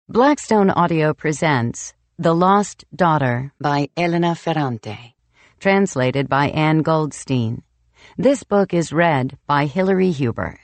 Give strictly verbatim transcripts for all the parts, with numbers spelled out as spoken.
Blackstone Audio presents The Lost Daughter by Elena Ferrante, translated by Anne Goldstein. This book is read by Hilary Huber.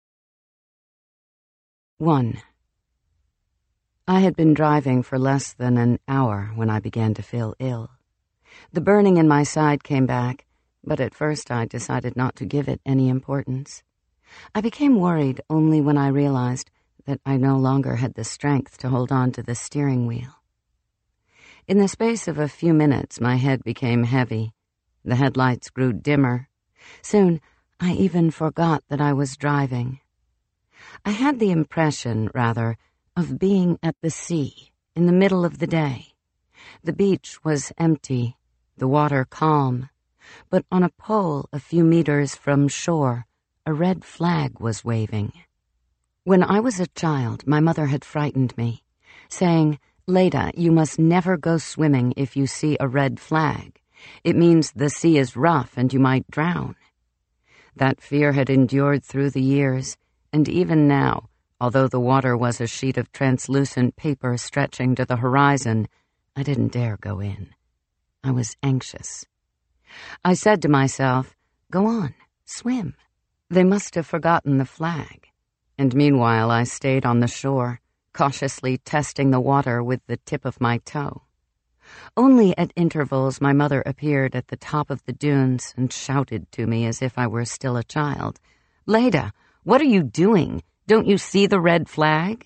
one. I had been driving for less than an hour when I began to feel ill. The burning in my side came back, but at first I decided not to give it any importance. I became worried only when I realized that I no longer had the strength to hold on to the steering wheel. In the space of a few minutes, my head became heavy. The headlights grew dimmer. Soon, I even forgot that I was driving. I had the impression, rather, of being at the sea in the middle of the day. The beach was empty, the water calm, but on a pole a few meters from shore, a red flag was waving. When I was a child, my mother had frightened me, saying, "Leda, you must never go swimming if you see a red flag. It means the sea is rough and you might drown." That fear had endured through the years, and even now, although the water was a sheet of translucent paper stretching to the horizon, I didn't dare go in. I was anxious. I said to myself, "Go on, swim. They must have forgotten the flag." And meanwhile I stayed on the shore, cautiously testing the water with the tip of my toe. Only at intervals my mother appeared at the top of the dunes and shouted to me as if I were still a child, "Leda, what are you doing? Don't you see the red flag?"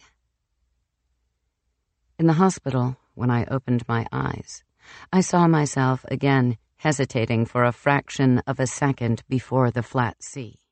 In the hospital, when I opened my eyes, I saw myself again hesitating for a fraction of a second before the flat sea.